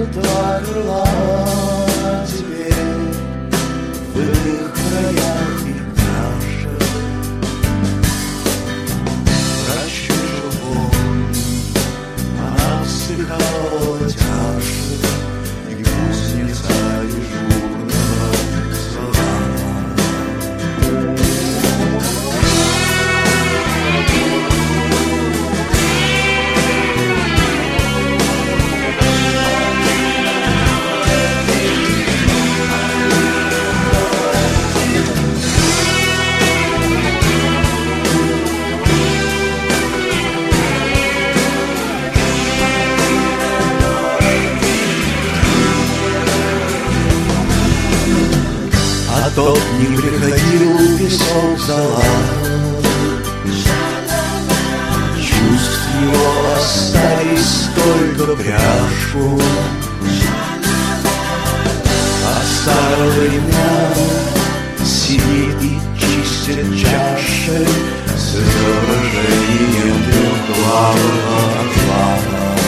два крыла теперь в иных краях и чашах. Прощу любовь, она всыхала тяжко, и кузница дежурного звала. А тот не приходил, песок зала. Чувств его остались только пряжку. А старый дня сидит и чистит чаши с изображением трехглавого орла.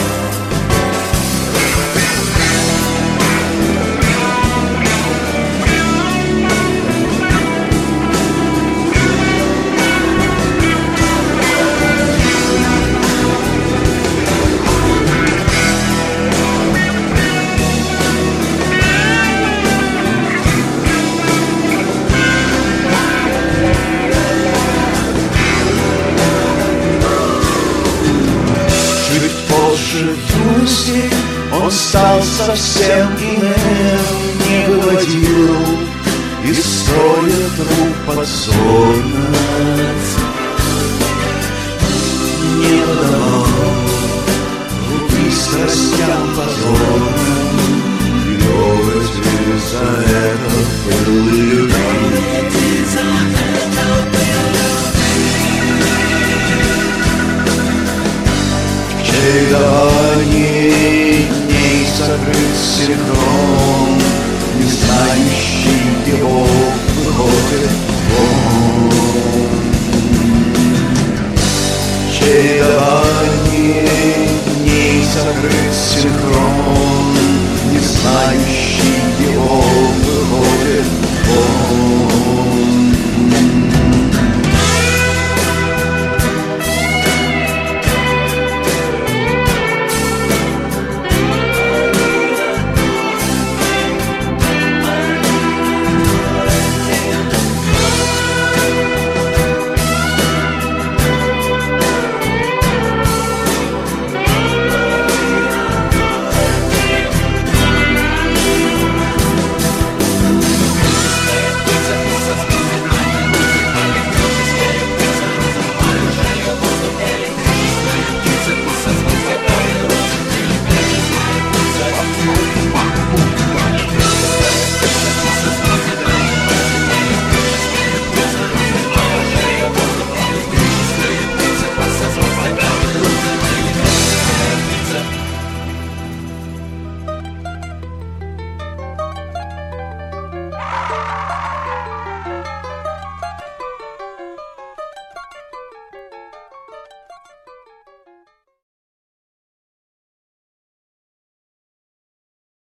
В юности он стал совсем иным, не выводил из строя труп позорно, не давал руки страстям позорным, ведь за это был любим. Чередовании дней закрыт синхрон, не знающий его выходит вон. Чередовании дней закрыт синхрон, не знающий